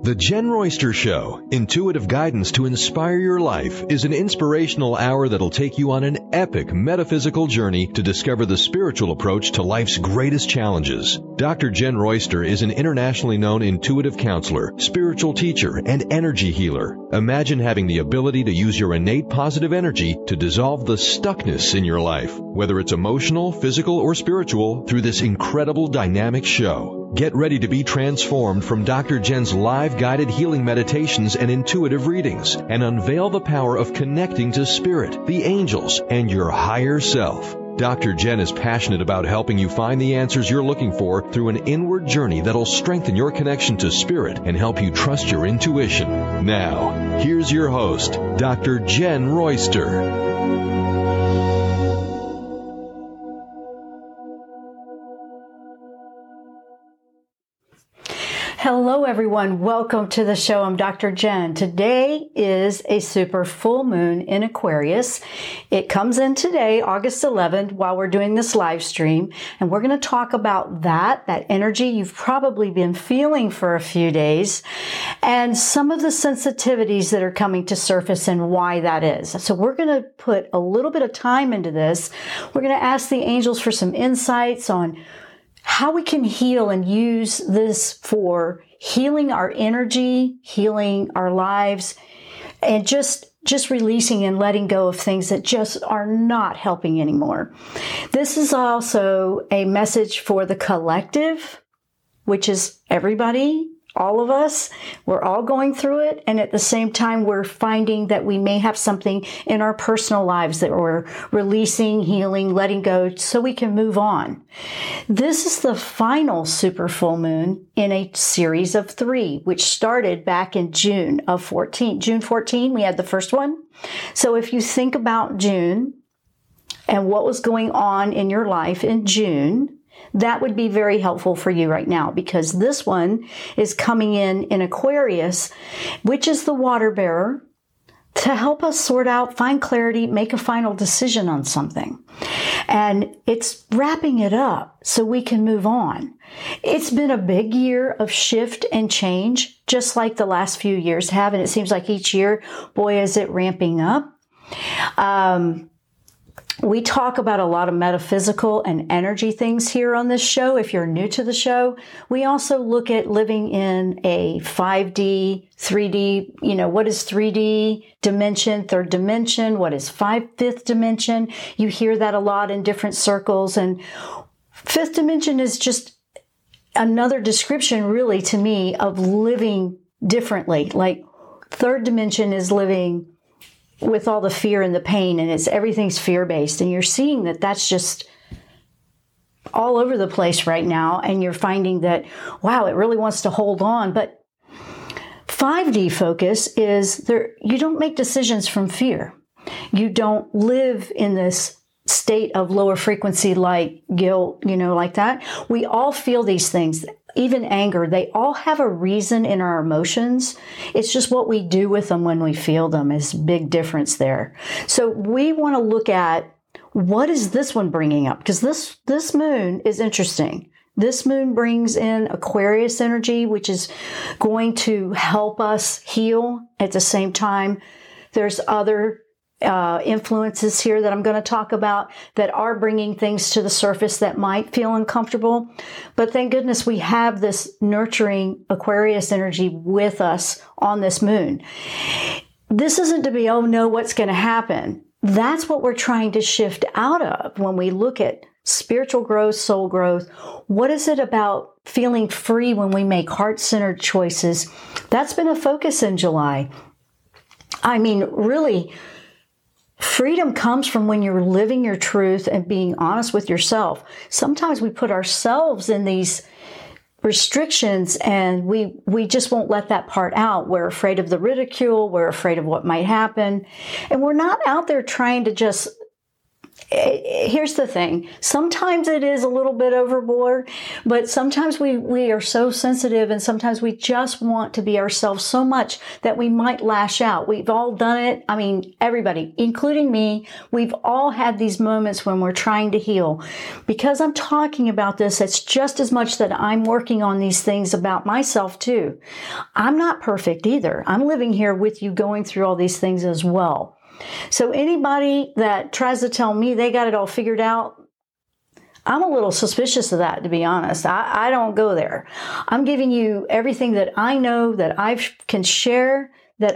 The Jen Royster Show, intuitive guidance to inspire your life, is an inspirational hour that'll take you on an epic metaphysical journey to discover the spiritual approach to life's greatest challenges. Dr. Jen Royster is an internationally known intuitive counselor, spiritual teacher, and energy healer. Imagine having the ability to use your innate positive energy to dissolve the stuckness in your life, whether it's emotional, physical, or spiritual, through this incredible dynamic show. Get ready to be transformed from Dr. Jen's live guided healing meditations and intuitive readings, and unveil the power of connecting to spirit, the angels, and your higher self. Dr. Jen is passionate about helping you find the answers you're looking for through an inward journey that'll strengthen your connection to spirit and help you trust your intuition. Now, here's your host, Dr. Jen Royster. Hello, everyone. Welcome to the show. I'm Dr. Jen. Today is a super full moon in Aquarius. It comes in today, August 11th, while we're doing this live stream. And we're going to talk about that energy you've probably been feeling for a few days, and some of the sensitivities that are coming to surface and why that is. So we're going to put a little bit of time into this. We're going to ask the angels for some insights on how we can heal and use this for healing our energy, healing our lives, and just releasing and letting go of things that just are not helping anymore. This is also a message for the collective, which is everybody, all of us. We're all going through it, and at the same time, we're finding that we may have something in our personal lives that we're releasing, healing, letting go, so we can move on. This is the final super full moon in a series of 3, which started back in June 14, we had the first one. So if you think about June and what was going on in your life in June, that would be very helpful for you right now, because this one is coming in Aquarius, which is the water bearer, to help us sort out, find clarity, make a final decision on something. And it's wrapping it up so we can move on. It's been a big year of shift and change, just like the last few years have. And it seems like each year, boy, is it ramping up. We talk about a lot of metaphysical and energy things here on this show. If you're new to the show, we also look at living in a 5D, 3D, what is 3D dimension, third dimension? What is fifth dimension? You hear that a lot in different circles. And fifth dimension is just another description, really, to me, of living differently. Like third dimension is living with all the fear and the pain, and everything's fear-based. And you're seeing that that's just all over the place right now. And you're finding that, wow, it really wants to hold on. But 5D focus is there. You don't make decisions from fear. You don't live in this state of lower frequency like guilt, like that. We all feel these things. Even anger, they all have a reason in our emotions. It's just what we do with them when we feel them is a big difference there. So we want to look at, what is this one bringing up? Because this moon is interesting. This moon brings in Aquarius energy, which is going to help us heal. At the same time, there's other influences here that I'm going to talk about that are bringing things to the surface that might feel uncomfortable. But thank goodness we have this nurturing Aquarius energy with us on this moon. This isn't to be, oh no, what's going to happen? That's what we're trying to shift out of when we look at spiritual growth, soul growth. What is it about feeling free when we make heart-centered choices? That's been a focus in July. I mean, really, freedom comes from when you're living your truth and being honest with yourself. Sometimes we put ourselves in these restrictions and we just won't let that part out. We're afraid of the ridicule. We're afraid of what might happen. And we're not out there trying to just here's the thing. Sometimes it is a little bit overboard, but sometimes we are so sensitive, and sometimes we just want to be ourselves so much that we might lash out. We've all done it. I mean, everybody, including me, we've all had these moments when we're trying to heal. Because I'm talking about this, it's just as much that I'm working on these things about myself too. I'm not perfect either. I'm living here with you going through all these things as well. So anybody that tries to tell me they got it all figured out, I'm a little suspicious of that, to be honest. I don't go there. I'm giving you everything that I know, that I can share, that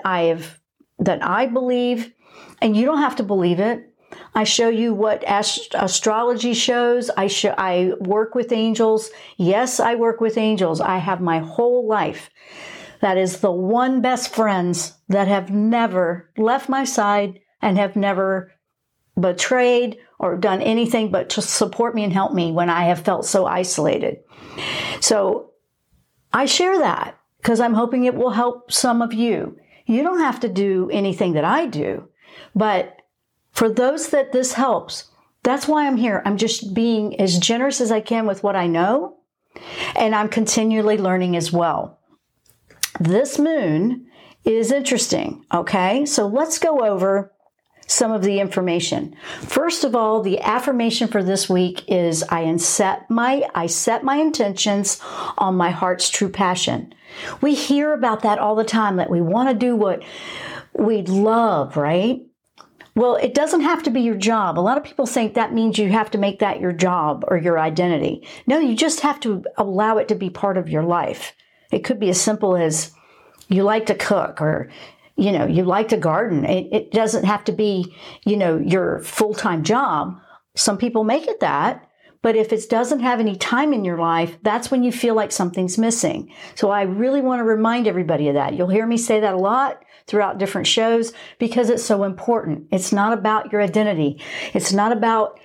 I believe, and you don't have to believe it. I show you what astrology shows. I work with angels. Yes, I work with angels. I have my whole life. That is the one best friends that have never left my side and have never betrayed or done anything but to support me and help me when I have felt so isolated. So I share that because I'm hoping it will help some of you. You don't have to do anything that I do, but for those that this helps, that's why I'm here. I'm just being as generous as I can with what I know, and I'm continually learning as well. This moon is interesting, okay? So let's go over some of the information. First of all, the affirmation for this week is I set my intentions on my heart's true passion. We hear about that all the time, that we want to do what we love, right? Well, it doesn't have to be your job. A lot of people think that means you have to make that your job or your identity. No, you just have to allow it to be part of your life. It could be as simple as you like to cook, or, you like to garden. It doesn't have to be, your full-time job. Some people make it that, but if it doesn't have any time in your life, that's when you feel like something's missing. So I really want to remind everybody of that. You'll hear me say that a lot throughout different shows because it's so important. It's not about your identity. It's not about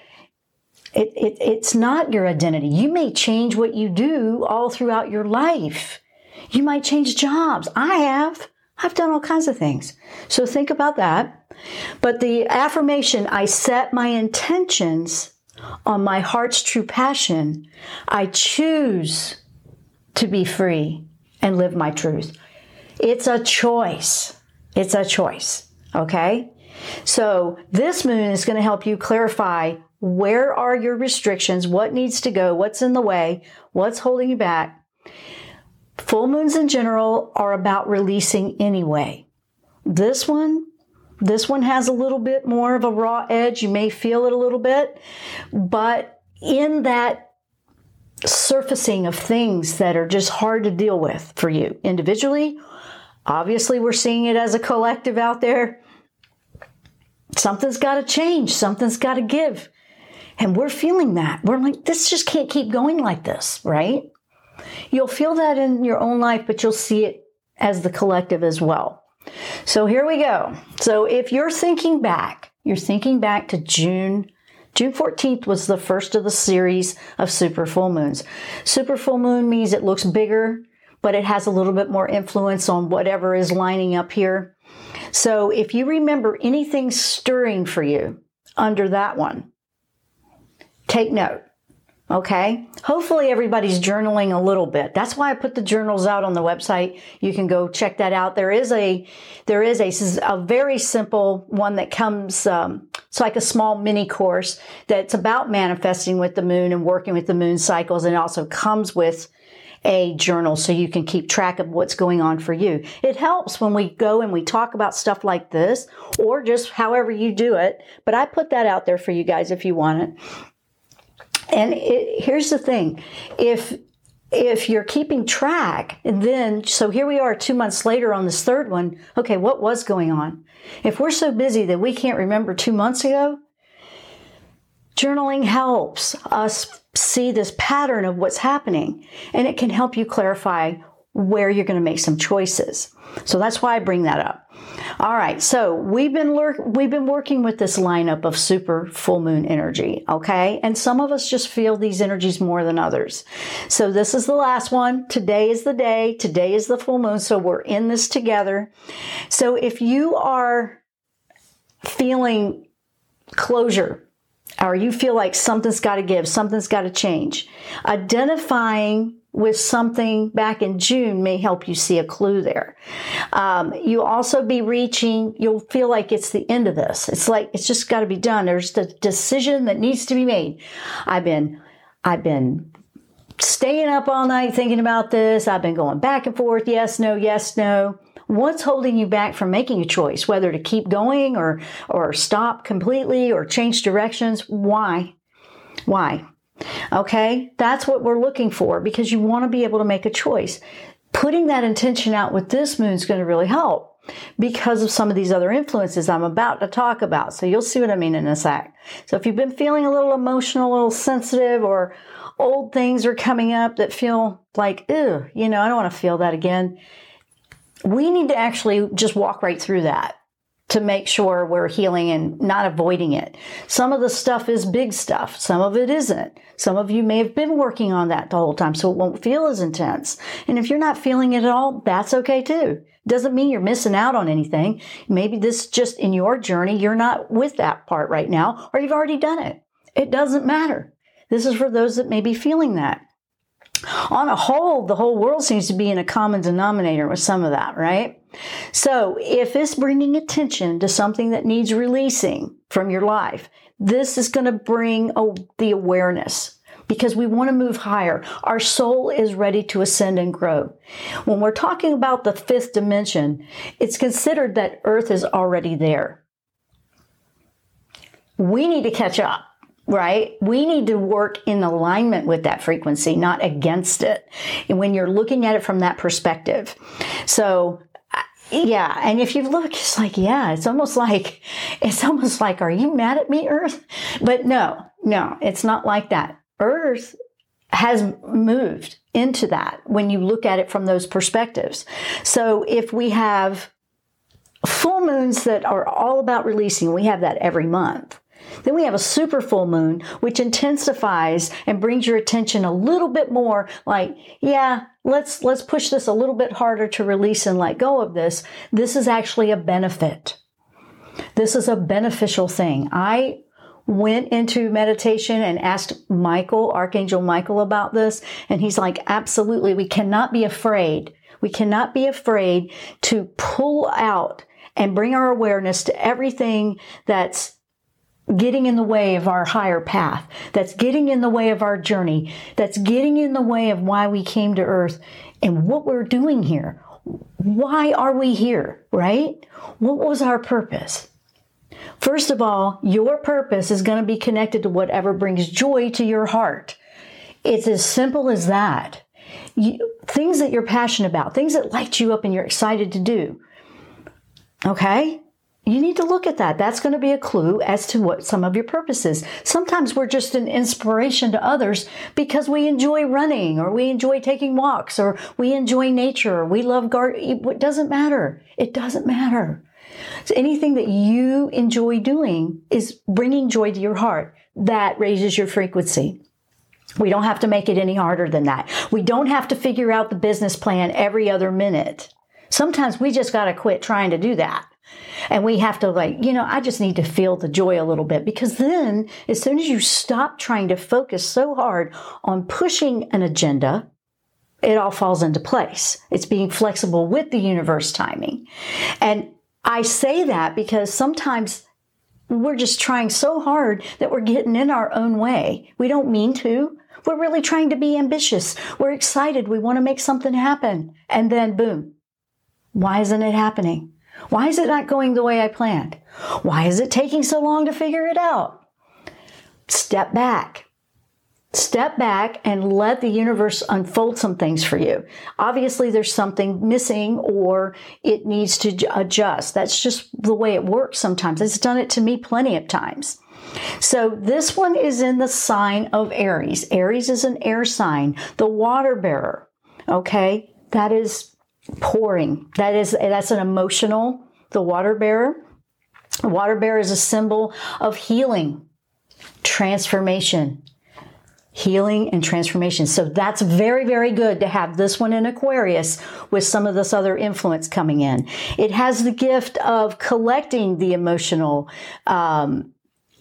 It's not your identity. You may change what you do all throughout your life. You might change jobs. I've done all kinds of things. So think about that. But the affirmation, I set my intentions on my heart's true passion. I choose to be free and live my truth. It's a choice. It's a choice. Okay? So this moon is going to help you clarify, where are your restrictions? What needs to go? What's in the way? What's holding you back? Full moons in general are about releasing anyway. This one has a little bit more of a raw edge. You may feel it a little bit, but in that surfacing of things that are just hard to deal with for you individually, obviously we're seeing it as a collective out there. Something's got to change. Something's got to give. And we're feeling that. We're like, this just can't keep going like this, right? You'll feel that in your own life, but you'll see it as the collective as well. So here we go. So if you're thinking back to June 14th was the first of the series of super full moons. Super full moon means it looks bigger, but it has a little bit more influence on whatever is lining up here. So if you remember anything stirring for you under that one, take note. Okay? Hopefully everybody's journaling a little bit. That's why I put the journals out on the website. You can go check that out. There is a very simple one that comes, it's like a small mini course that's about manifesting with the moon and working with the moon cycles. And it also comes with a journal so you can keep track of what's going on for you. It helps when we go and we talk about stuff like this, or just however you do it. But I put that out there for you guys if you want it. And here's the thing, if you're keeping track, and then, so here we are 2 months later on this third one, okay, what was going on? If we're so busy that we can't remember 2 months ago, journaling helps us see this pattern of what's happening, and it can help you clarify where you're going to make some choices. So that's why I bring that up. All right, so we've been working with this lineup of super full moon energy, okay? And some of us just feel these energies more than others. So this is the last one. Today is the day. Today is the full moon, so we're in this together. So if you are feeling closure or you feel like something's got to give, something's got to change. Identifying with something back in June may help you see a clue there. You'll also be you'll feel like it's the end of this. It's like, it's just got to be done. There's the decision that needs to be made. I've been staying up all night thinking about this. I've been going back and forth. Yes, no, yes, no. What's holding you back from making a choice, whether to keep going or stop completely or change directions? Why? Okay, that's what we're looking for, because you want to be able to make a choice. Putting that intention out with this moon is going to really help because of some of these other influences I'm about to talk about. So you'll see what I mean in a sec. So if you've been feeling a little emotional, a little sensitive, or old things are coming up that feel like, ew, I don't want to feel that again. We need to actually just walk right through that to make sure we're healing and not avoiding it. Some of the stuff is big stuff. Some of it isn't. Some of you may have been working on that the whole time, so it won't feel as intense. And if you're not feeling it at all, that's okay too. Doesn't mean you're missing out on anything. Maybe this just in your journey, you're not with that part right now, or you've already done it. It doesn't matter. This is for those that may be feeling that. On a whole, the whole world seems to be in a common denominator with some of that, right? So if it's bringing attention to something that needs releasing from your life, this is going to bring the awareness, because we want to move higher. Our soul is ready to ascend and grow. When we're talking about the fifth dimension, it's considered that Earth is already there. We need to catch up. Right? We need to work in alignment with that frequency, not against it. And when you're looking at it from that perspective. So, yeah. And if you look, it's like, yeah, it's almost like, are you mad at me, Earth? But no, it's not like that. Earth has moved into that when you look at it from those perspectives. So if we have full moons that are all about releasing, we have that every month. Then we have a super full moon, which intensifies and brings your attention a little bit more like, yeah, let's push this a little bit harder to release and let go of this. This is actually a benefit. This is a beneficial thing. I went into meditation and asked Michael, Archangel Michael, about this. And he's like, absolutely. We cannot be afraid. We cannot be afraid to pull out and bring our awareness to everything that's getting in the way of our higher path, that's getting in the way of our journey, that's getting in the way of why we came to Earth and what we're doing here. Why are we here, right? What was our purpose? First of all, your purpose is going to be connected to whatever brings joy to your heart. It's as simple as that. Things that you're passionate about, things that light you up and you're excited to do. Okay? You need to look at that. That's going to be a clue as to what some of your purpose is. Sometimes we're just an inspiration to others because we enjoy running, or we enjoy taking walks, or we enjoy nature, or we love gardening. It doesn't matter. It doesn't matter. So anything that you enjoy doing is bringing joy to your heart. That raises your frequency. We don't have to make it any harder than that. We don't have to figure out the business plan every other minute. Sometimes we just got to quit trying to do that. And we have to I just need to feel the joy a little bit, because then as soon as you stop trying to focus so hard on pushing an agenda, it all falls into place. It's being flexible with the universe timing. And I say that because sometimes we're just trying so hard that we're getting in our own way. We don't mean to. We're really trying to be ambitious. We're excited. We want to make something happen. And then boom. Why isn't it happening? Why is it not going the way I planned? Why is it taking so long to figure it out? Step back. Step back and let the universe unfold some things for you. Obviously, there's something missing or it needs to adjust. That's just the way it works sometimes. It's done it to me plenty of times. So this one is in the sign of Aries. Aries is an air sign, the water bearer. Okay, that is pouring. That's an emotional, the water bearer. The water bearer is a symbol of healing, transformation, healing and transformation. So that's very, very good to have this one in Aquarius with some of this other influence coming in. It has the gift of collecting the emotional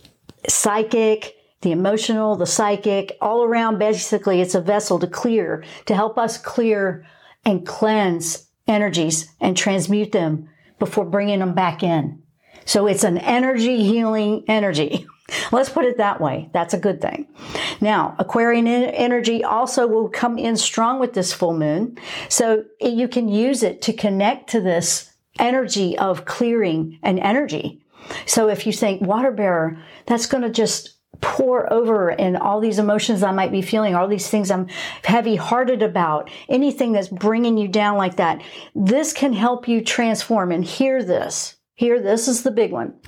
psychic, the emotional, the psychic, all around. Basically, it's a vessel to help us clear and cleanse energies and transmute them before bringing them back in. So it's an energy healing energy. Let's put it that way. That's a good thing. Now, Aquarian energy also will come in strong with this full moon. So you can use it to connect to this energy of clearing and energy. So if you think water bearer, that's going to just pour over in all these emotions I might be feeling, all these things I'm heavy-hearted about, anything that's bringing you down like that. This can help you transform. And hear this. This is the big one.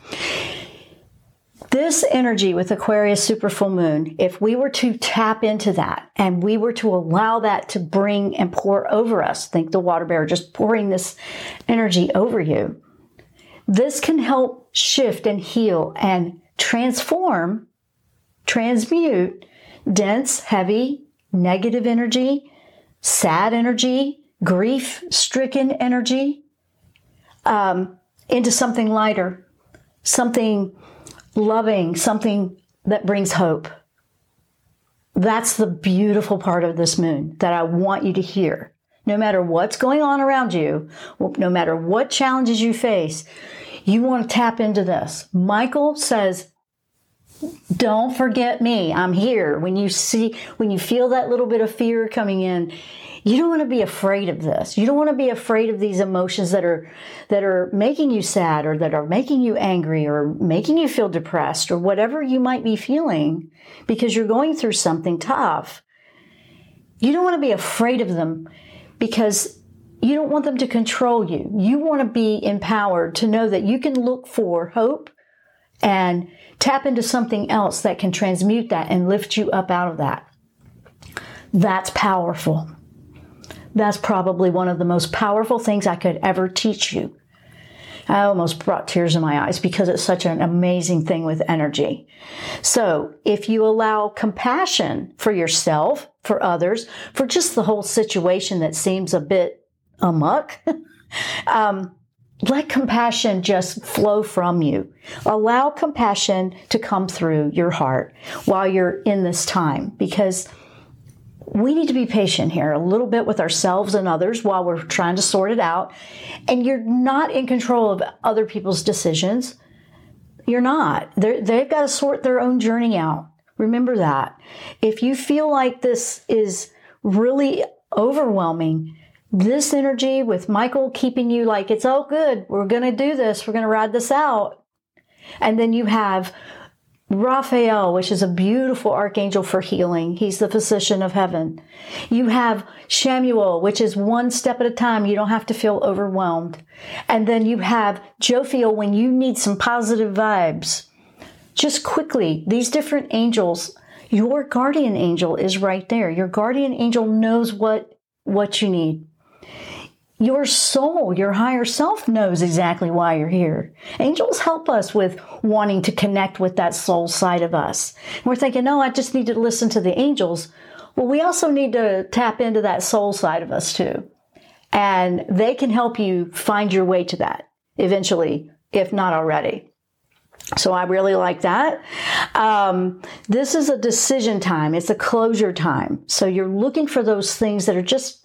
This energy with Aquarius super full moon, if we were to tap into that and we were to allow that to bring and pour over us, think the water bearer just pouring this energy over you, this can help shift and heal and transmute dense, heavy, negative energy, sad energy, grief-stricken energy, into something lighter, something loving, something that brings hope. That's the beautiful part of this moon that I want you to hear. No matter what's going on around you, no matter what challenges you face, you want to tap into this. Michael says, don't forget me. I'm here. When you feel that little bit of fear coming in, you don't want to be afraid of this. You don't want to be afraid of these emotions that are making you sad or that are making you angry or making you feel depressed or whatever you might be feeling because you're going through something tough. You don't want to be afraid of them because you don't want them to control you. You want to be empowered to know that you can look for hope and tap into something else that can transmute that and lift you up out of that. That's powerful. That's probably one of the most powerful things I could ever teach you. I almost brought tears in my eyes because it's such an amazing thing with energy. So if you allow compassion for yourself, for others, for just the whole situation that seems a bit amok, let compassion just flow from you. Allow compassion to come through your heart while you're in this time, because we need to be patient here a little bit with ourselves and others while we're trying to sort it out. And you're not in control of other people's decisions. You're not. They've got to sort their own journey out. Remember that. If you feel like this is really overwhelming, this energy with Michael keeping you like, it's all good, we're going to do this, we're going to ride this out. And then you have Raphael, which is a beautiful archangel for healing. He's the physician of heaven. You have Shamuel, which is one step at a time. You don't have to feel overwhelmed. And then you have Jophiel when you need some positive vibes. Just quickly, these different angels, your guardian angel is right there. Your guardian angel knows what you need. Your soul, your higher self knows exactly why you're here. Angels help us with wanting to connect with that soul side of us. We're thinking, no, I just need to listen to the angels. Well, we also need to tap into that soul side of us too. And they can help you find your way to that eventually, if not already. So I really like that. This is a decision time. It's a closure time. So you're looking for those things that are just,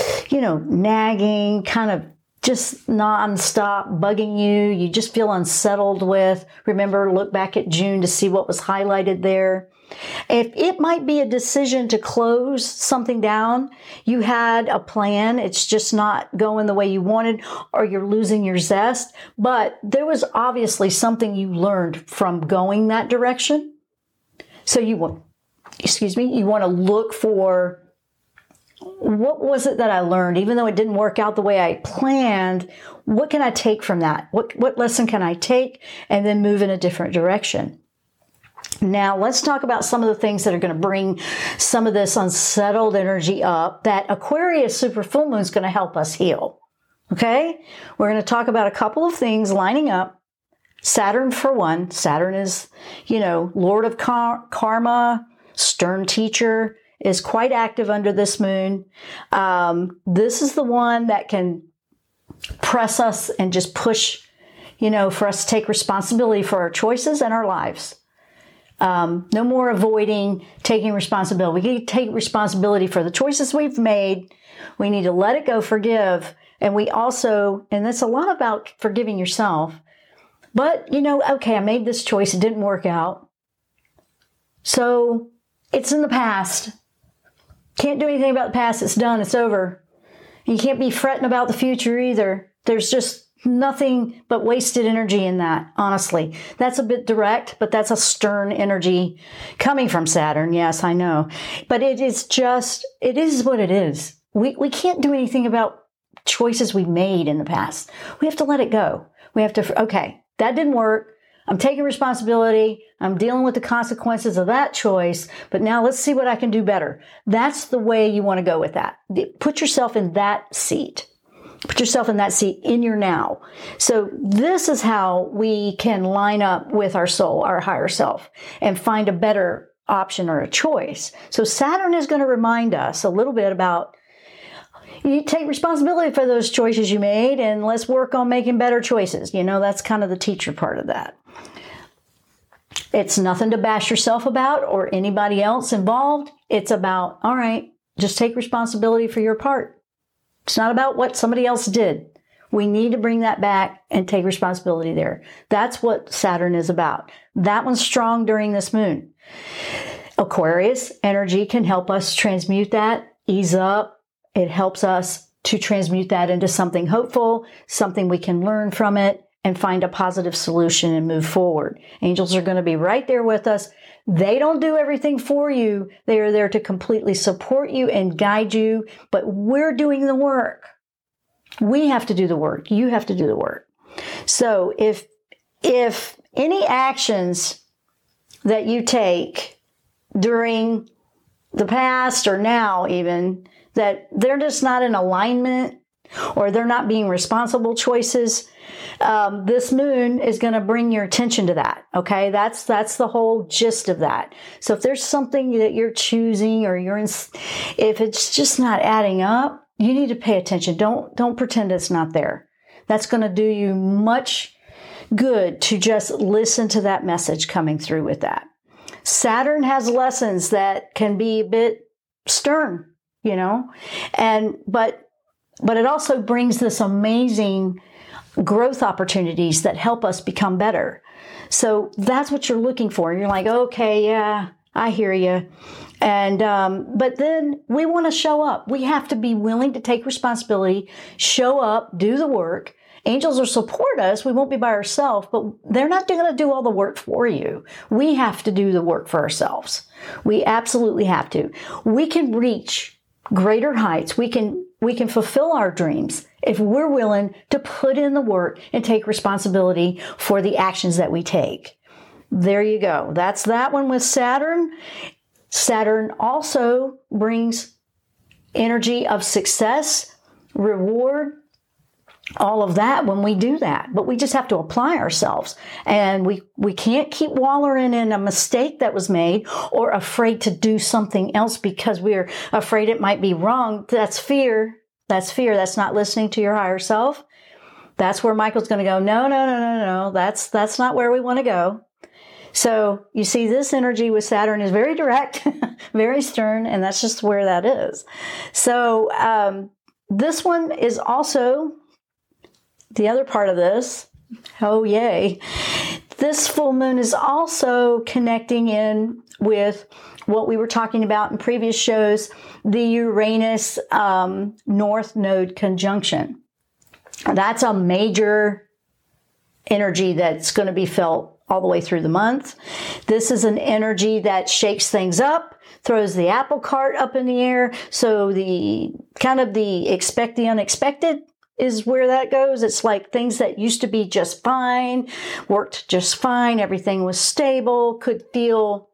nagging, kind of just nonstop bugging you. You just feel unsettled with. Remember, look back at June to see what was highlighted there. If it might be a decision to close something down, you had a plan, it's just not going the way you wanted, or you're losing your zest, but there was obviously something you learned from going that direction. So you want to look for, what was it that I learned? Even though it didn't work out the way I planned, what can I take from that? What lesson can I take and then move in a different direction? Now, let's talk about some of the things that are going to bring some of this unsettled energy up that Aquarius super full moon is going to help us heal. Okay? We're going to talk about a couple of things lining up. Saturn, for one. Saturn is, Lord of karma, stern teacher, is quite active under this moon. This is the one that can press us and just push, for us to take responsibility for our choices and our lives. No more avoiding taking responsibility. We need to take responsibility for the choices we've made. We need to let it go, forgive. And we also, and that's a lot about forgiving yourself. But, okay, I made this choice. It didn't work out. So it's in the past. Can't do anything about the past. It's done. It's over. You can't be fretting about the future either. There's just nothing but wasted energy in that, honestly. That's a bit direct, but that's a stern energy coming from Saturn. Yes, I know. But it is what it is. We can't do anything about choices we made in the past. We have to let it go. We have to, okay, that didn't work. I'm taking responsibility. I'm dealing with the consequences of that choice. But now let's see what I can do better. That's the way you want to go with that. Put yourself in that seat. Put yourself in that seat in your now. So this is how we can line up with our soul, our higher self, and find a better option or a choice. So Saturn is going to remind us a little bit about you take responsibility for those choices you made, and let's work on making better choices. That's kind of the teacher part of that. It's nothing to bash yourself about or anybody else involved. It's about, all right, just take responsibility for your part. It's not about what somebody else did. We need to bring that back and take responsibility there. That's what Saturn is about. That one's strong during this moon. Aquarius energy can help us transmute that, ease up. It helps us to transmute that into something hopeful, something we can learn from it, and find a positive solution and move forward. Angels are going to be right there with us. They don't do everything for you. They are there to completely support you and guide you, but we're doing the work. We have to do the work. You have to do the work. So if any actions that you take during the past or now even, that they're just not in alignment or they're not being responsible choices, this moon is going to bring your attention to that. Okay. That's the whole gist of that. So if there's something that you're choosing or if it's just not adding up, you need to pay attention. Don't pretend it's not there. That's going to do you much good to just listen to that message coming through with that. Saturn has lessons that can be a bit stern, but it also brings this amazing growth opportunities that help us become better. So that's what you're looking for. You're like, okay, yeah, I hear you. And, but then we want to show up. We have to be willing to take responsibility, show up, do the work. Angels will support us. We won't be by ourselves, but they're not going to do all the work for you. We have to do the work for ourselves. We absolutely have to. We can reach greater heights. We can fulfill our dreams if we're willing to put in the work and take responsibility for the actions that we take. There you go. That's that one with Saturn. Saturn also brings energy of success, reward, all of that when we do that. But we just have to apply ourselves. And we can't keep wallowing in a mistake that was made or afraid to do something else because we're afraid it might be wrong. That's fear. That's fear. That's not listening to your higher self. That's where Michael's going to go, no. That's not where we want to go. So you see, this energy with Saturn is very direct, very stern, and that's just where that is. So this one is also the other part of this. Oh, yay. This full moon is also connecting in with what we were talking about in previous shows, the Uranus North Node conjunction. That's a major energy that's going to be felt all the way through the month. This is an energy that shakes things up, throws the apple cart up in the air. So the expect the unexpected is where that goes. It's like things that used to be just fine, worked just fine, everything was stable, could feel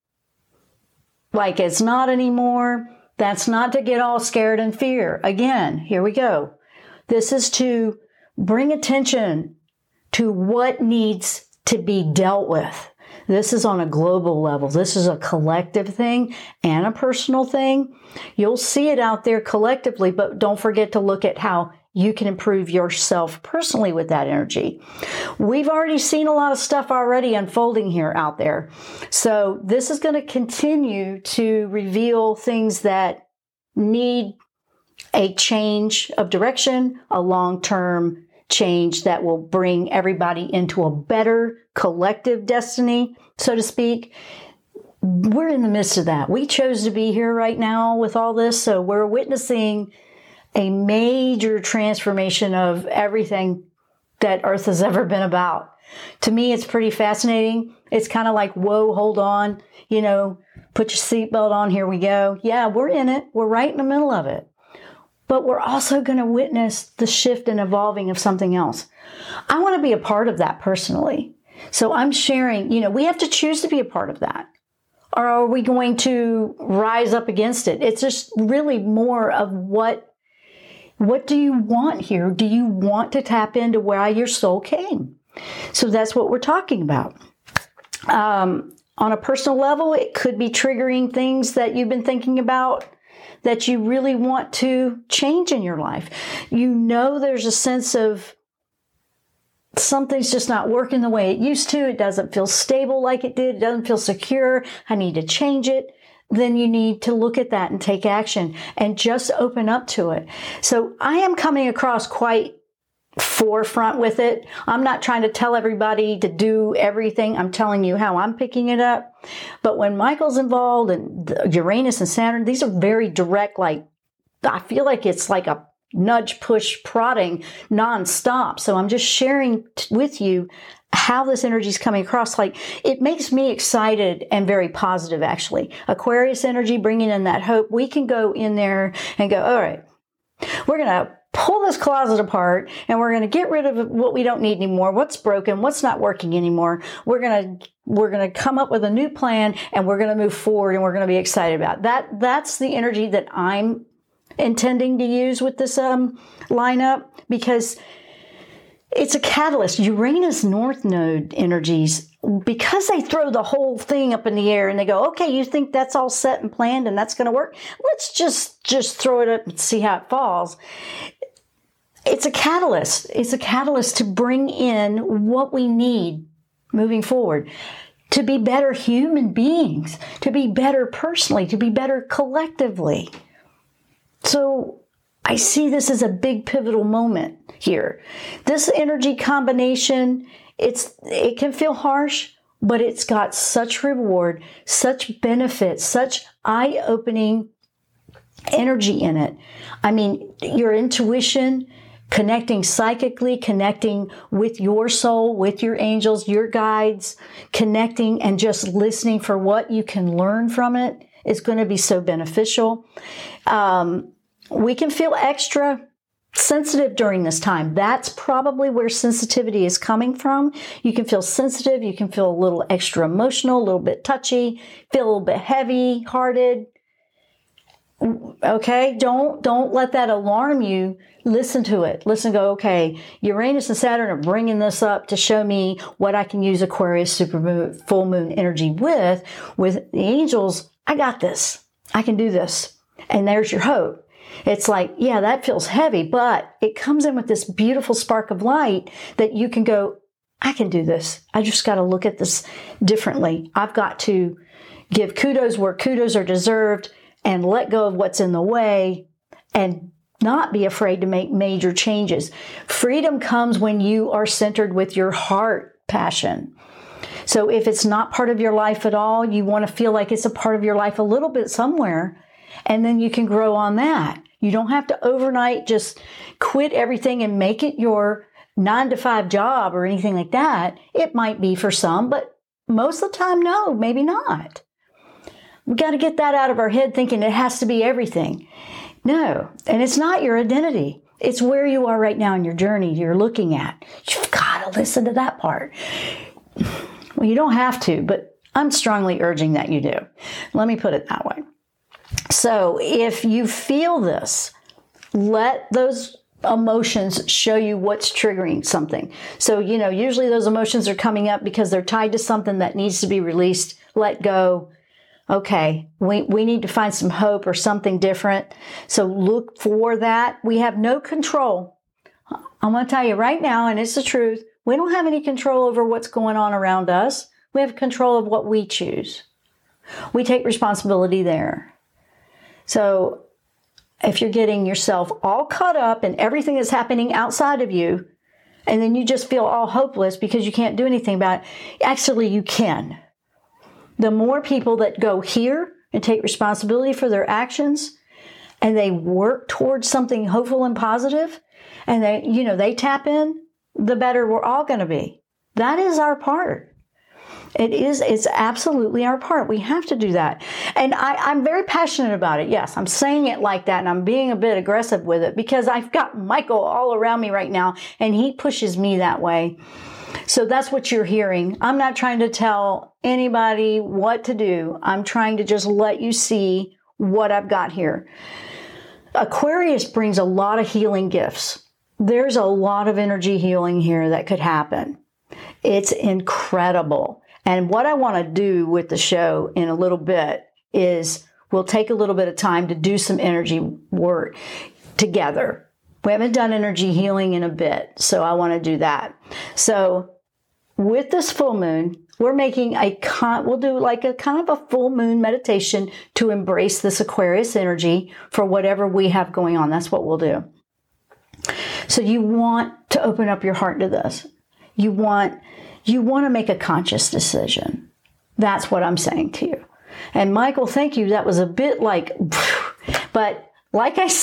like it's not anymore. That's not to get all scared and fear. Again, here we go. This is to bring attention to what needs to be dealt with. This is on a global level. This is a collective thing and a personal thing. You'll see it out there collectively, but don't forget to look at how you can improve yourself personally with that energy. We've already seen a lot of stuff already unfolding here out there. So this is going to continue to reveal things that need a change of direction, a long-term change that will bring everybody into a better collective destiny, so to speak. We're in the midst of that. We chose to be here right now with all this, so we're witnessing a major transformation of everything that Earth has ever been about. To me, it's pretty fascinating. It's kind of like, whoa, hold on, put your seatbelt on, here we go. Yeah, we're in it. We're right in the middle of it. But we're also going to witness the shift and evolving of something else. I want to be a part of that personally. So I'm sharing, we have to choose to be a part of that. Or are we going to rise up against it? It's just really more of what do you want here? Do you want to tap into where your soul came? So that's what we're talking about. On a personal level, it could be triggering things that you've been thinking about that you really want to change in your life. There's a sense of something's just not working the way it used to. It doesn't feel stable like it did. It doesn't feel secure. I need to change it. Then you need to look at that and take action and just open up to it. So I am coming across quite forefront with it. I'm not trying to tell everybody to do everything. I'm telling you how I'm picking it up. But when Michael's involved and Uranus and Saturn, these are very direct, I feel like it's like a nudge, push, prodding nonstop. So I'm just sharing with you how this energy is coming across. It makes me excited and very positive, actually. Aquarius energy, bringing in that hope. We can go in there and go, all right, we're going to pull this closet apart and we're going to get rid of what we don't need anymore. What's broken, what's not working anymore. We're going to come up with a new plan and we're going to move forward and we're going to be excited about that. That's the energy that I'm intending to use with this lineup, because it's a catalyst. Uranus North Node energies, because they throw the whole thing up in the air and they go, okay, you think that's all set and planned and that's going to work? Let's just throw it up and see how it falls. It's a catalyst. It's a catalyst to bring in what we need moving forward, to be better human beings, to be better personally, to be better collectively. So I see this as a big pivotal moment here. This energy combination, it can feel harsh, but it's got such reward, such benefit, such eye-opening energy in it. I mean, your intuition, connecting psychically, connecting with your soul, with your angels, your guides, connecting and just listening for what you can learn from it is going to be so beneficial. We can feel extra sensitive during this time. That's probably where sensitivity is coming from. You can feel sensitive. You can feel a little extra emotional, a little bit touchy, feel a little bit heavy-hearted. Okay, don't let that alarm you. Listen to it. Listen, go, okay, Uranus and Saturn are bringing this up to show me what I can use Aquarius supermoon, full moon energy with the angels. I got this. I can do this. And there's your hope. It's like, yeah, that feels heavy, but it comes in with this beautiful spark of light that you can go, I can do this. I just got to look at this differently. I've got to give kudos where kudos are deserved and let go of what's in the way and not be afraid to make major changes. Freedom comes when you are centered with your heart passion. So if it's not part of your life at all, you want to feel like it's a part of your life a little bit somewhere, and then you can grow on that. You don't have to overnight just quit everything and make it your 9-to-5 job or anything like that. It might be for some, but most of the time, no, maybe not. We got to get that out of our head thinking it has to be everything. No, and it's not your identity. It's where you are right now in your journey you're looking at. You've got to listen to that part. Well, you don't have to, but I'm strongly urging that you do. Let me put it that way. So if you feel this, let those emotions show you what's triggering something. So, usually those emotions are coming up because they're tied to something that needs to be released, let go. Okay, we need to find some hope or something different. So look for that. We have no control I'm going to tell you right now, and it's the truth, we don't have any control over what's going on around us. We have control of what we choose. We take responsibility there. So if you're getting yourself all caught up in everything that's happening outside of you, and then you just feel all hopeless because you can't do anything about it, actually you can. The more people that go here and take responsibility for their actions, and they work towards something hopeful and positive, and they tap in, the better we're all going to be. That is our part. It's absolutely our part. We have to do that. And I'm very passionate about it. Yes, I'm saying it like that, and I'm being a bit aggressive with it because I've got Michael all around me right now, and he pushes me that way. So that's what you're hearing. I'm not trying to tell anybody what to do. I'm trying to just let you see what I've got here. Aquarius brings a lot of healing gifts. There's a lot of energy healing here that could happen. It's incredible. And what I want to do with the show in a little bit is we'll take a little bit of time to do some energy work together. We haven't done energy healing in a bit, so I want to do that. So with this full moon, we're making we'll do like a kind of a full moon meditation to embrace this Aquarius energy for whatever we have going on. That's what we'll do. So you want to open up your heart to this. You want to make a conscious decision. That's what I'm saying to you. And Michael, thank you. That was a bit like, but like I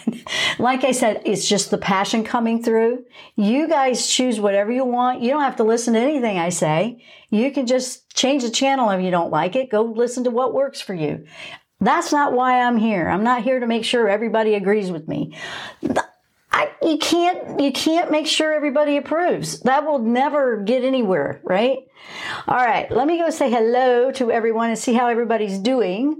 said, it's just the passion coming through. You guys choose whatever you want. You don't have to listen to anything I say. You can just change the channel if you don't like it. Go listen to what works for you. That's not why I'm here. I'm not here to make sure everybody agrees with me. You can't make sure everybody approves. That will never get anywhere, right? All right, let me go say hello to everyone and see how everybody's doing.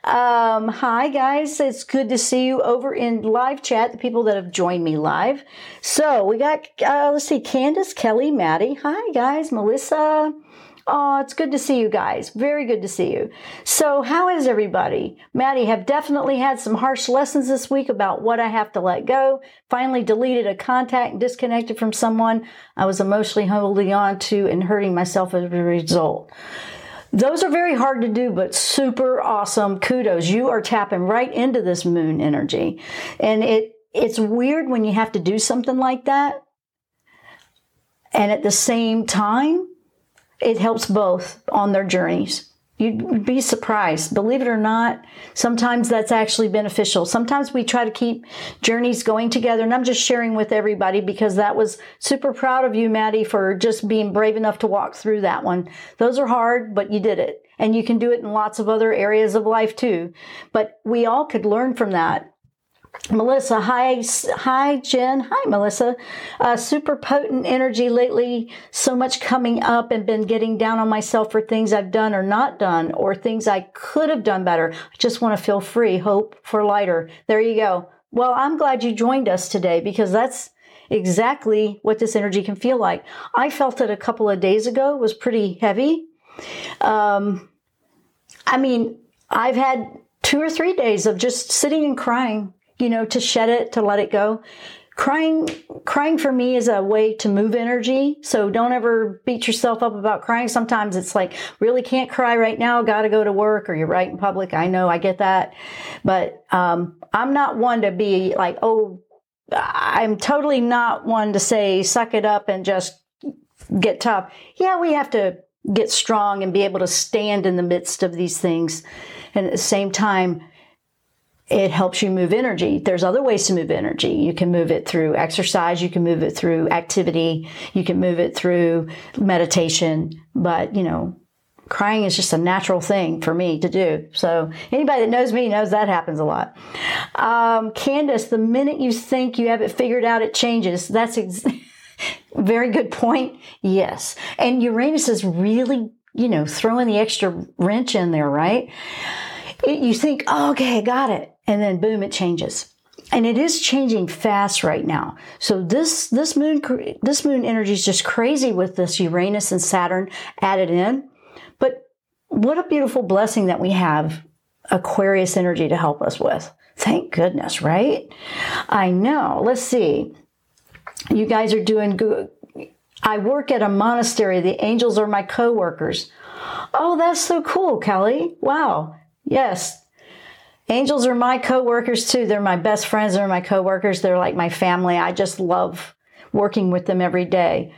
Hi guys, it's good to see you over in live chat, the people that have joined me live. So we got, let's see, Candace, Kelly, Maddie. Hi guys, Melissa. Oh, it's good to see you guys. Very good to see you. So how is everybody? Maddie, have definitely had some harsh lessons this week about what I have to let go. Finally deleted a contact and disconnected from someone I was emotionally holding on to and hurting myself as a result. Those are very hard to do, but super awesome. Kudos. You are tapping right into this moon energy. And it's weird when you have to do something like that. And at the same time, it helps both on their journeys. You'd be surprised. Believe it or not, sometimes that's actually beneficial. Sometimes we try to keep journeys going together, and I'm just sharing with everybody because that was super proud of you, Maddie, for just being brave enough to walk through that one. Those are hard, but you did it. And you can do it in lots of other areas of life too. But we all could learn from that. Melissa, hi Jen, hi Melissa. Super potent energy lately, so much coming up and been getting down on myself for things I've done or not done or things I could have done better. I just want to feel free, hope for lighter. There you go. Well, I'm glad you joined us today because that's exactly what this energy can feel like. I felt it a couple of days ago. It was pretty heavy. I've had 2 or 3 days of just sitting and crying. To shed it, to let it go. Crying for me is a way to move energy. So don't ever beat yourself up about crying. Sometimes it's like, really can't cry right now. Got to go to work or you're right in public. I know, I get that. But I'm not one to be like, I'm totally not one to say, suck it up and just get tough. Yeah, we have to get strong and be able to stand in the midst of these things. And at the same time, it helps you move energy. There's other ways to move energy. You can move it through exercise. You can move it through activity. You can move it through meditation. But, crying is just a natural thing for me to do. So anybody that knows me knows that happens a lot. Candace, the minute you think you have it figured out, it changes. That's very good point. Yes. And Uranus is really, throwing the extra wrench in there, right? You think, okay, got it. And then boom, it changes. And it is changing fast right now. So this moon energy is just crazy with this Uranus and Saturn added in. But what a beautiful blessing that we have Aquarius energy to help us with. Thank goodness, right? I know. Let's see. You guys are doing good. I work at a monastery. The angels are my co-workers. Oh, that's so cool, Kelly. Wow. Yes. Angels are my co-workers too. They're my best friends. They're my co-workers. They're like my family. I just love working with them every day.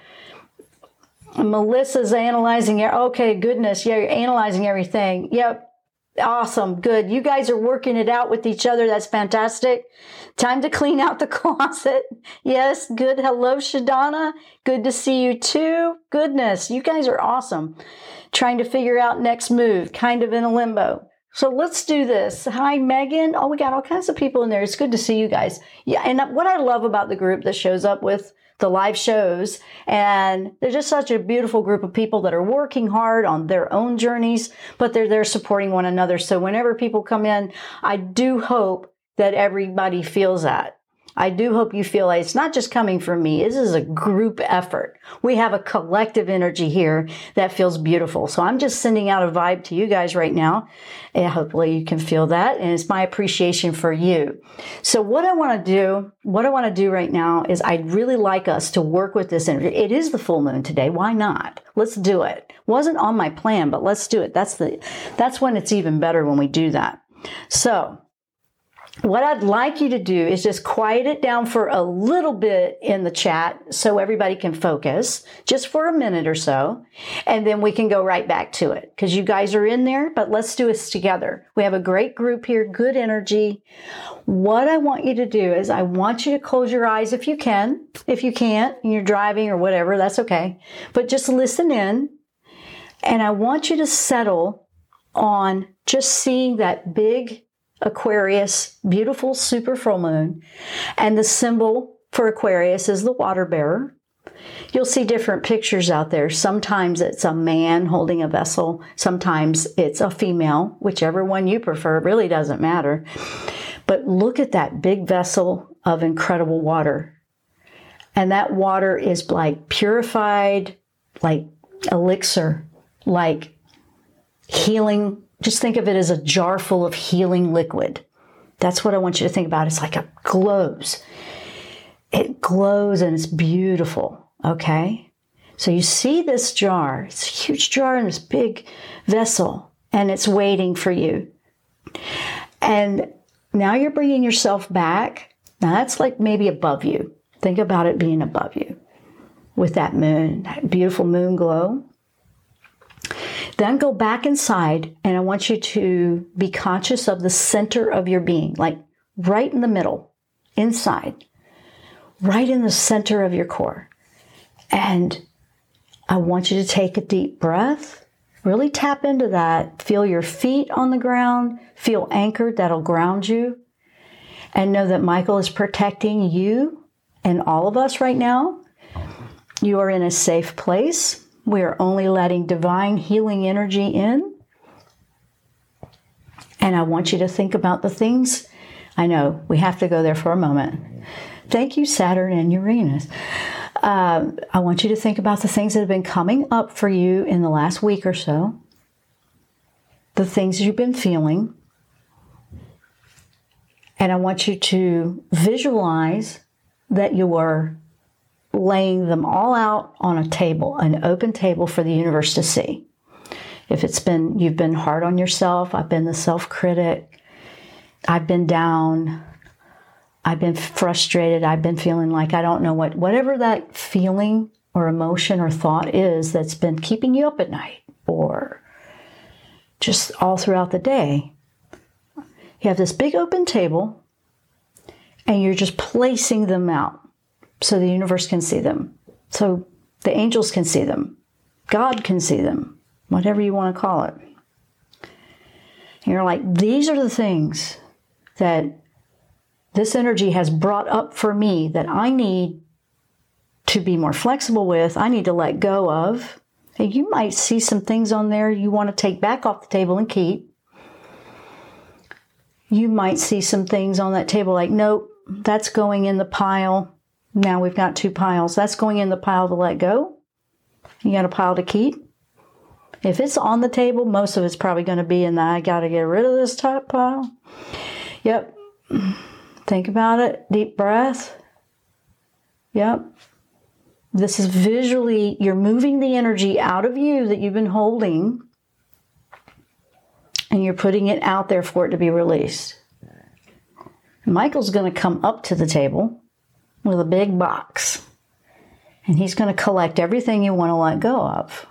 Melissa's analyzing. Okay, goodness. Yeah, you're analyzing everything. Yep. Awesome. Good. You guys are working it out with each other. That's fantastic. Time to clean out the closet. Yes. Good. Hello, Shadana. Good to see you too. Goodness. You guys are awesome. Trying to figure out next move. Kind of in a limbo. So let's do this. Hi, Megan. Oh, we got all kinds of people in there. It's good to see you guys. Yeah. And what I love about the group that shows up with the live shows, and they're just such a beautiful group of people that are working hard on their own journeys, but they're there supporting one another. So whenever people come in, I do hope that everybody feels that. I do hope you feel like it's not just coming from me. This is a group effort. We have a collective energy here that feels beautiful. So I'm just sending out a vibe to you guys right now. And hopefully you can feel that. And it's my appreciation for you. So what I want to do right now is I'd really like us to work with this energy. It is the full moon today. Why not? Let's do it. Wasn't on my plan, but let's do it. That's when it's even better when we do that. So what I'd like you to do is just quiet it down for a little bit in the chat so everybody can focus just for a minute or so. And then we can go right back to it because you guys are in there, but let's do this together. We have a great group here, good energy. What I want you to do is I want you to close your eyes if you can. If you can't and you're driving or whatever, that's okay. But just listen in. And I want you to settle on just seeing that big Aquarius, beautiful super full moon. And the symbol for Aquarius is the water bearer. You'll see different pictures out there. Sometimes it's a man holding a vessel. Sometimes it's a female, whichever one you prefer. It really doesn't matter. But look at that big vessel of incredible water. And that water is like purified, like elixir, like healing. Just think of it as a jar full of healing liquid. That's what I want you to think about. It's like it glows. It glows and it's beautiful, okay? So you see this jar. It's a huge jar in this big vessel, and it's waiting for you. And now you're bringing yourself back. Now that's like maybe above you. Think about it being above you with that moon, that beautiful moon glow. Then go back inside, and I want you to be conscious of the center of your being, like right in the middle, inside, right in the center of your core. And I want you to take a deep breath, really tap into that, feel your feet on the ground, feel anchored, that'll ground you, and know that Michael is protecting you and all of us right now. You are in a safe place. We are only letting divine healing energy in. And I want you to think about the things. I know we have to go there for a moment. Thank you, Saturn and Uranus. I want you to think about the things that have been coming up for you in the last week or so. The things you've been feeling. And I want you to visualize that you are laying them all out on a table, an open table for the universe to see. If you've been hard on yourself, I've been the self-critic, I've been down, I've been frustrated, I've been feeling like I don't know whatever that feeling or emotion or thought is that's been keeping you up at night or just all throughout the day. You have this big open table and you're just placing them out. So the universe can see them. So the angels can see them. God can see them. Whatever you want to call it. And you're like, these are the things that this energy has brought up for me that I need to be more flexible with. I need to let go of. And you might see some things on there you want to take back off the table and keep. You might see some things on that table like, nope, that's going in the pile. Now we've got two piles. That's going in the pile to let go. You got a pile to keep. If it's on the table, most of it's probably going to be in the, I got to get rid of this top pile. Yep. Think about it. Deep breath. Yep. This is visually, you're moving the energy out of you that you've been holding, and you're putting it out there for it to be released. Michael's going to come up to the table with a big box, and he's going to collect everything you want to let go of.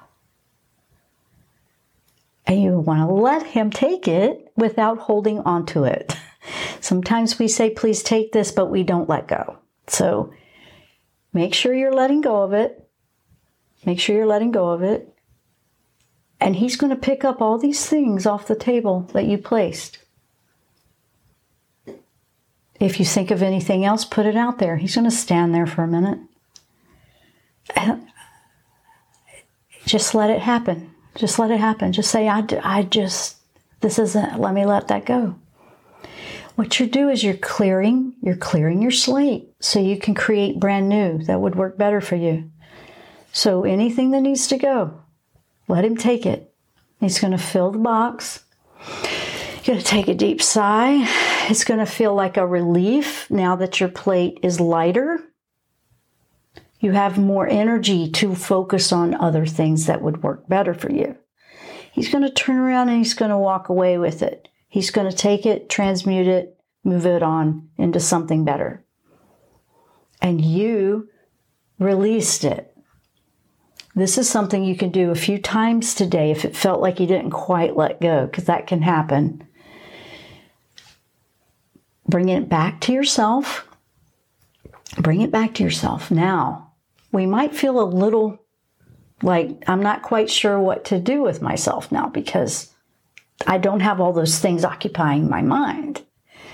And you want to let him take it without holding on to it. Sometimes we say, please take this, but we don't let go. So make sure you're letting go of it. Make sure you're letting go of it. And he's going to pick up all these things off the table that you placed. If you think of anything else, put it out there. He's going to stand there for a minute. And just let it happen. Just let it happen. Just say, this isn't, let me let that go. What you do is you're clearing your slate so you can create brand new that would work better for you. So anything that needs to go, let him take it. He's going to fill the box. You're going to take a deep sigh. It's going to feel like a relief now that your plate is lighter. You have more energy to focus on other things that would work better for you. He's going to turn around and he's going to walk away with it. He's going to take it, transmute it, move it on into something better. And you released it. This is something you can do a few times today if it felt like you didn't quite let go, because that can happen. Bring it back to yourself. Bring it back to yourself. Now, we might feel a little like I'm not quite sure what to do with myself now because I don't have all those things occupying my mind.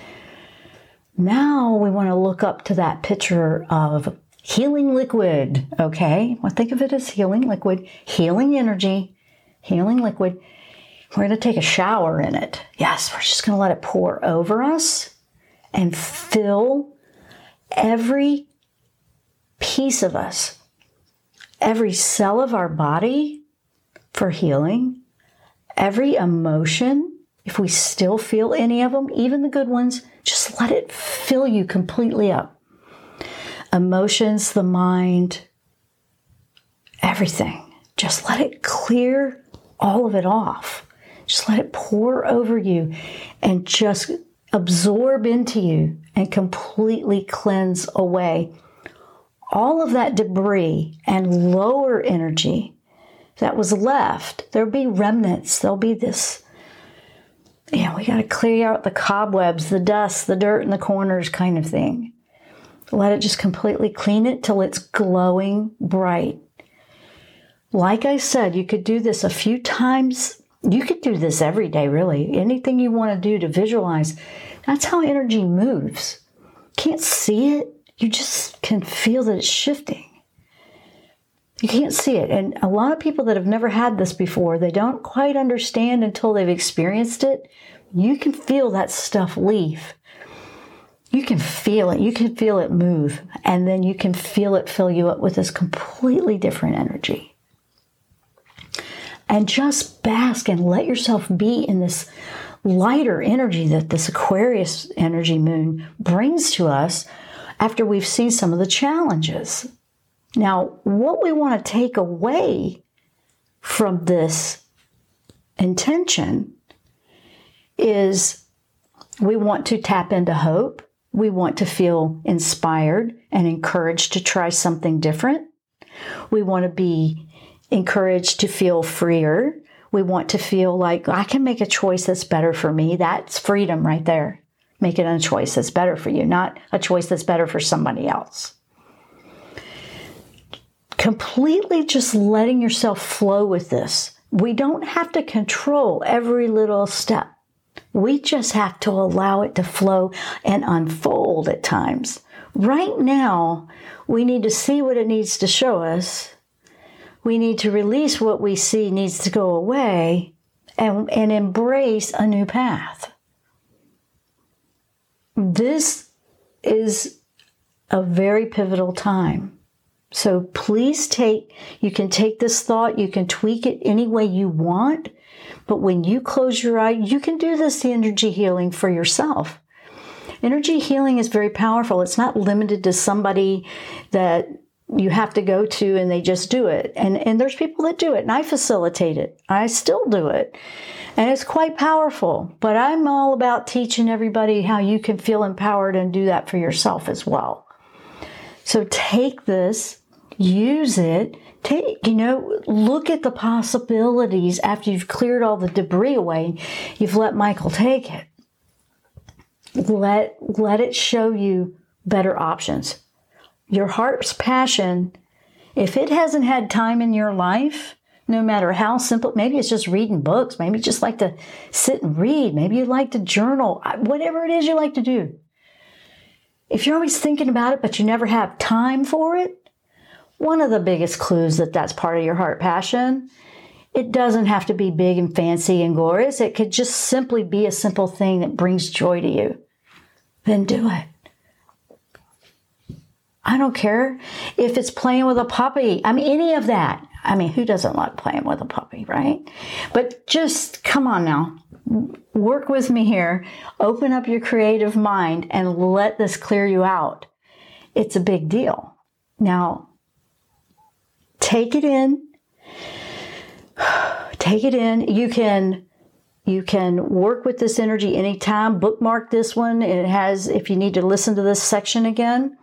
Now we want to look up to that picture of healing liquid, okay? Well, think of it as healing liquid, healing energy, healing liquid. We're going to take a shower in it. Yes, we're just going to let it pour over us and fill every piece of us, every cell of our body for healing, every emotion, if we still feel any of them, even the good ones, just let it fill you completely up. Emotions, the mind, everything. Just let it clear all of it off. Just let it pour over you and just absorb into you and completely cleanse away all of that debris and lower energy that was left. There'll be remnants. There'll be this, we got to clear out the cobwebs, the dust, the dirt in the corners kind of thing. Let it just completely clean it till it's glowing bright. Like I said, you could do this a few times. You could do this every day, really. Anything you want to do to visualize. That's how energy moves. Can't see it. You just can feel that it's shifting. You can't see it. And a lot of people that have never had this before, they don't quite understand until they've experienced it. You can feel that stuff leave. You can feel it. You can feel it move. And then you can feel it fill you up with this completely different energy. And just bask and let yourself be in this lighter energy that this Aquarius energy moon brings to us after we've seen some of the challenges. Now, what we want to take away from this intention is we want to tap into hope. We want to feel inspired and encouraged to try something different. We want to be encouraged to feel freer. We want to feel like I can make a choice that's better for me. That's freedom right there. Making a choice that's better for you, not a choice that's better for somebody else. Completely just letting yourself flow with this. We don't have to control every little step. We just have to allow it to flow and unfold at times. Right now, we need to see what it needs to show us. We need to release what we see needs to go away and embrace a new path. This is a very pivotal time. So please you can take this thought, you can tweak it any way you want, but when you close your eye, you can do this energy healing for yourself. Energy healing is very powerful. It's not limited to somebody that you have to go to and they just do it. And there's people that do it, and I facilitate it. I still do it. And it's quite powerful. But I'm all about teaching everybody how you can feel empowered and do that for yourself as well. So take this, use it, look at the possibilities after you've cleared all the debris away. You've let Michael take it. Let it show you better options. Your heart's passion, if it hasn't had time in your life, no matter how simple, maybe it's just reading books, maybe you just like to sit and read, maybe you like to journal, whatever it is you like to do. If you're always thinking about it, but you never have time for it, one of the biggest clues that that's part of your heart passion, it doesn't have to be big and fancy and glorious. It could just simply be a simple thing that brings joy to you. Then do it. I don't care if it's playing with a puppy. Any of that. Who doesn't like playing with a puppy, right? But just come on now. Work with me here. Open up your creative mind and let this clear you out. It's a big deal. Now, take it in. Take it in. You can work with this energy anytime. Bookmark this one. It has, if you need to listen to this section again,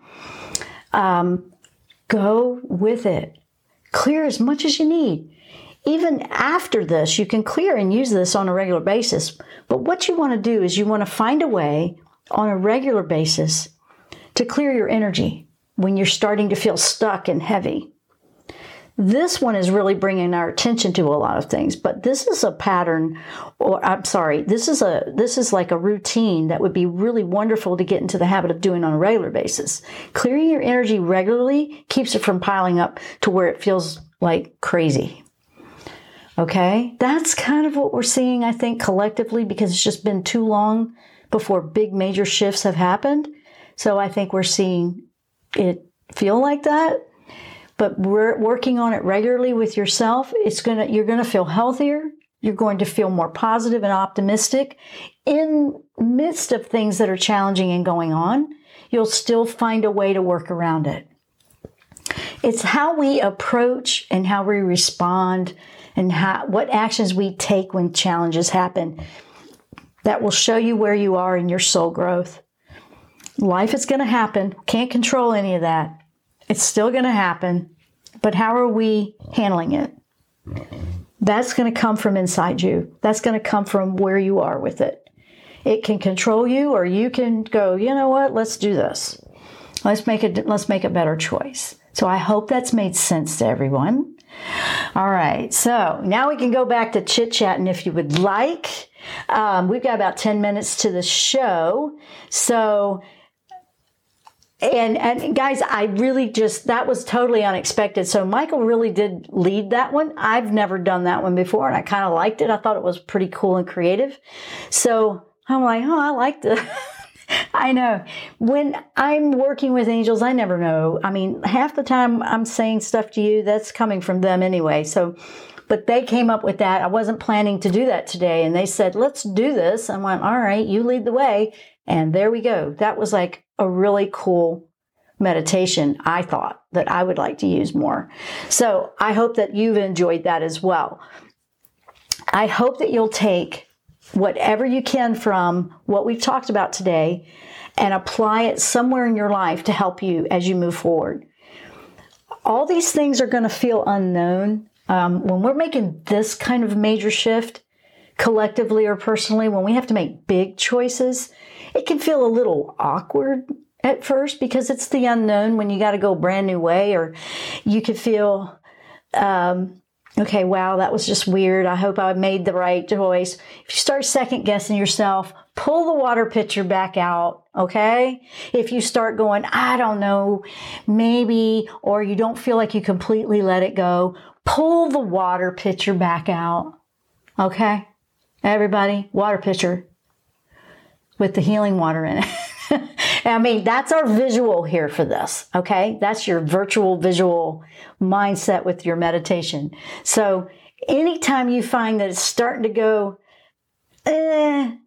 go with it. Clear as much as you need. Even after this, you can clear and use this on a regular basis. But what you want to do is you want to find a way on a regular basis to clear your energy when you're starting to feel stuck and heavy. This one is really bringing our attention to a lot of things, but this is a pattern, this is like a routine that would be really wonderful to get into the habit of doing on a regular basis. Clearing your energy regularly keeps it from piling up to where it feels like crazy. Okay? That's kind of what we're seeing, I think, collectively, because it's just been too long before big major shifts have happened. So I think we're seeing it feel like that. But we're working on it regularly with yourself. You're going to feel healthier. You're going to feel more positive and optimistic. In midst of things that are challenging and going on, you'll still find a way to work around it. It's how we approach and how we respond and what actions we take when challenges happen that will show you where you are in your soul growth. Life is going to happen. Can't control any of that. It's still going to happen, but how are we handling it? That's going to come from inside you. That's going to come from where you are with it. It can control you, or you can go, you know what, let's do this. Let's make a better choice. So I hope that's made sense to everyone. All right, so now we can go back to chit-chatting if you would like. We've got about 10 minutes to the show. So... And guys, that was totally unexpected. So Michael really did lead that one. I've never done that one before, and I kind of liked it. I thought it was pretty cool and creative. So I'm like, I liked it. I know. When I'm working with angels, I never know. Half the time I'm saying stuff to you, that's coming from them anyway. So, but they came up with that. I wasn't planning to do that today. And they said, let's do this. I went, all right, you lead the way. And there we go. That was like a really cool meditation, I thought, that I would like to use more. So I hope that you've enjoyed that as well. I hope that you'll take whatever you can from what we've talked about today and apply it somewhere in your life to help you as you move forward. All these things are going to feel unknown. When we're making this kind of major shift, collectively or personally, when we have to make big choices, it can feel a little awkward at first because it's the unknown when you got to go a brand new way, or you could feel, okay, wow, that was just weird. I hope I made the right choice. If you start second guessing yourself, pull the water pitcher back out, okay? If you start going, I don't know, maybe, or you don't feel like you completely let it go, pull the water pitcher back out, okay? Everybody, water pitcher with the healing water in it. That's our visual here for this, okay? That's your virtual visual mindset with your meditation. So anytime you find that it's starting to go,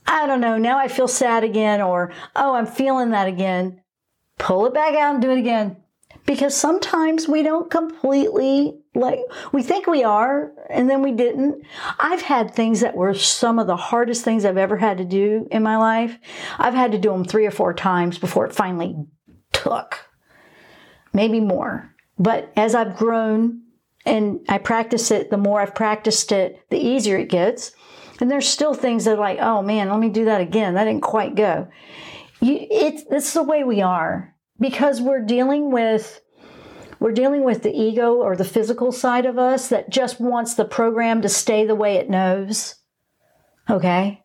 I don't know, now I feel sad again, or, oh, I'm feeling that again. Pull it back out and do it again. Because sometimes we don't completely, we think we are, and then we didn't. I've had things that were some of the hardest things I've ever had to do in my life. I've had to do them 3 or 4 times before it finally took. Maybe more. But as I've grown and I practice it, the more I've practiced it, the easier it gets. And there's still things that are like, oh man, let me do that again. That didn't quite go. It's the way we are. Because we're dealing with the ego or the physical side of us that just wants the program to stay the way it knows. Okay?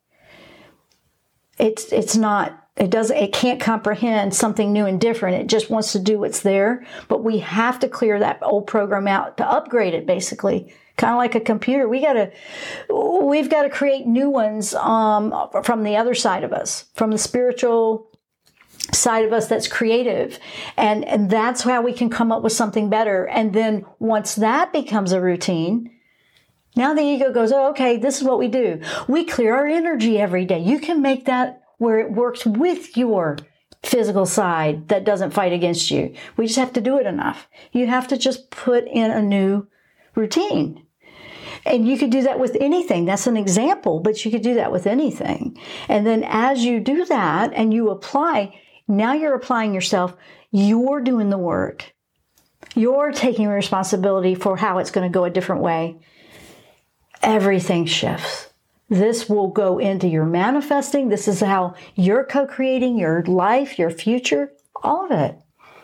It can't comprehend something new and different. It just wants to do what's there. But we have to clear that old program out to upgrade it, basically. Kind of like a computer. We've got to create new ones from the other side of us, from the spiritual side of us that's creative. And that's how we can come up with something better. And then once that becomes a routine, now the ego goes, oh, okay, this is what we do. We clear our energy every day. You can make that where it works with your physical side that doesn't fight against you. We just have to do it enough. You have to just put in a new routine. And you could do that with anything. That's an example, but you could do that with anything. And then as you do that and you apply, now you're applying yourself. You're doing the work. You're taking responsibility for how it's going to go a different way. Everything shifts. This will go into your manifesting. This is how you're co-creating your life, your future, all of it.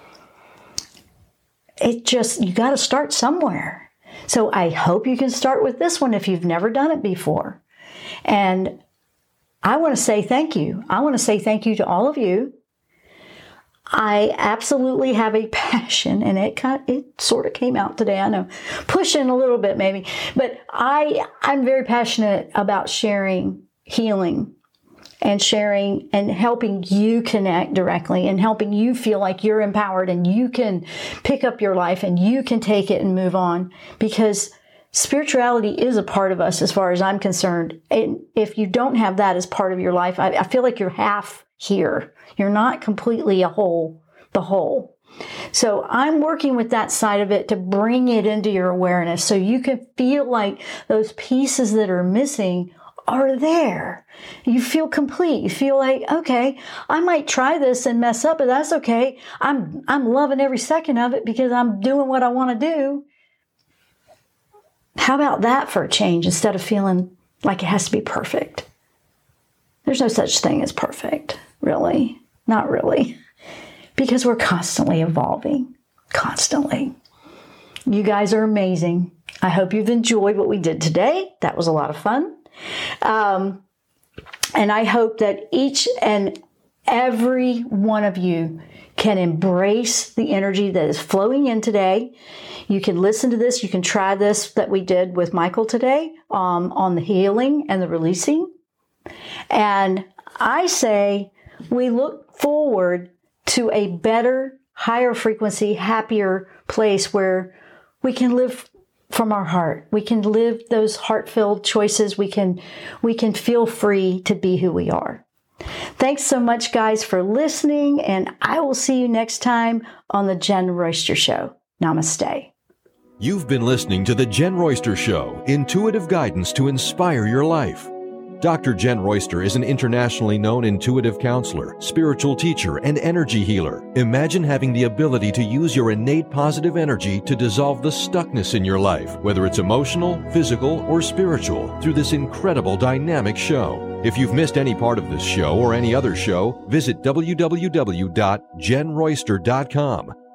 You got to start somewhere. So I hope you can start with this one if you've never done it before. And I want to say thank you. I want to say thank you to all of you. I absolutely have a passion, and it sort of came out today. I know, pushing a little bit maybe, but I'm very passionate about sharing healing and sharing and helping you connect directly and helping you feel like you're empowered and you can pick up your life and you can take it and move on, because spirituality is a part of us as far as I'm concerned. And if you don't have that as part of your life, I feel like you're half here. You're not completely the whole. So I'm working with that side of it to bring it into your awareness so you can feel like those pieces that are missing are there. You feel complete. You feel like, okay, I might try this and mess up, but that's okay. I'm loving every second of it because I'm doing what I want to do. How about that for a change instead of feeling like it has to be perfect? There's no such thing as perfect, really. Not really. Because we're constantly evolving. Constantly. You guys are amazing. I hope you've enjoyed what we did today. That was a lot of fun. And I hope that each and every one of you can embrace the energy that is flowing in today. You can listen to this. You can try this that we did with Michael today on the healing and the releasing. And I say we look forward to a better, higher frequency, happier place where we can live from our heart. We can live those heart-filled choices. We can feel free to be who we are. Thanks so much, guys, for listening, and I will see you next time on The Jen Royster Show. Namaste. You've been listening to The Jen Royster Show, intuitive guidance to inspire your life. Dr. Jen Royster is an internationally known intuitive counselor, spiritual teacher, and energy healer. Imagine having the ability to use your innate positive energy to dissolve the stuckness in your life, whether it's emotional, physical, or spiritual, through this incredible dynamic show. If you've missed any part of this show or any other show, visit www.jenroyster.com.